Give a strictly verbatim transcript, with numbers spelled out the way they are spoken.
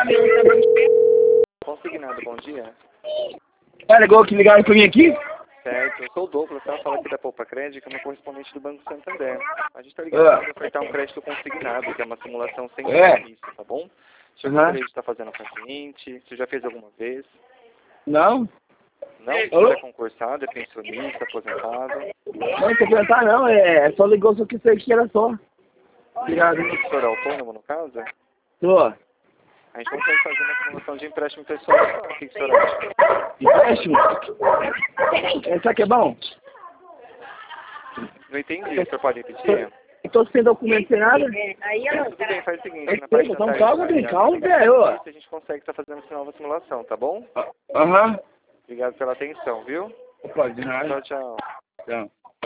Consignado, bom dia. Ah, ligou que ligaram pra mim aqui? Certo, eu sou o Douglas, tá? Fala aqui da Poupa Crédito, que é uma correspondente do Banco Santander. A gente tá ligando Ah. para ofertar um crédito consignado, que é uma simulação sem É. compromisso, tá bom? Você Uhum. gostaria de estar fazendo com a gente? Você já fez alguma vez? Não? Não? Você Alô? é concursado, é pensionista, aposentado? Não, não quer pensar não, é só ligou só que isso aqui era só. Obrigado. O senhor é autônomo, no caso? Tô. A gente consegue fazer uma simulação de empréstimo pessoal. O que que o senhor acha? Empréstimo? Essa aqui é bom? Não entendi, o senhor pode repetir? Eu tô sem documento, sem nada. É, tudo bem, faz o seguinte, na Eu parte sei, da então tarde... calma, bem, calma, velho. A gente consegue estar fazendo essa nova simulação, tá bom? Aham. Obrigado pela atenção, viu? Pode, de nada. Tchau, tchau. Tchau.